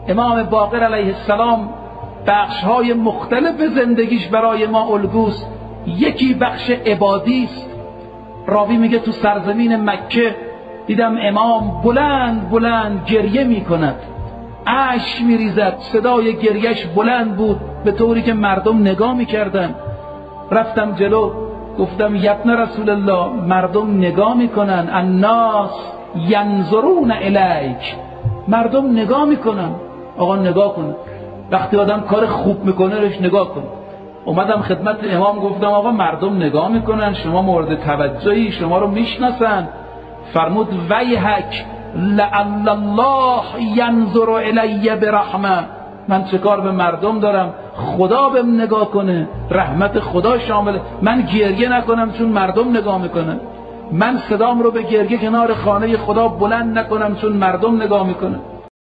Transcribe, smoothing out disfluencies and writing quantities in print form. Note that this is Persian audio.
امام باقر علیه السلام بخش‌های مختلف زندگیش برای ما الگوست. یکی بخش عبادی است. راوی میگه تو سرزمین مکه دیدم امام بلند بلند گریه میکند، اشک میریزد، صدای گریهش بلند بود به طوری که مردم نگاه میکردن. رفتم جلو گفتم یبن رسول الله، مردم نگاه میکنن، الناس ینظرون الیک، مردم نگاه میکنن. آقا نگاه کن، وقتی آدم کار خوب میکنه روش نگاه کن. اومدم خدمت امام گفتم آقا مردم نگاه میکنن، شما مورد توجهی، شما رو میشناسن. فرمود ویحک لعل الله ینظر الی برحمه، من چه کار به مردم دارم، خدا بهم نگاه کنه، رحمت خدا شامل. من گریه نکنم چون مردم نگاه میکنن، من صدام رو به گریه کنار خانه خدا بلند نکنم چون مردم نگاه میکنن.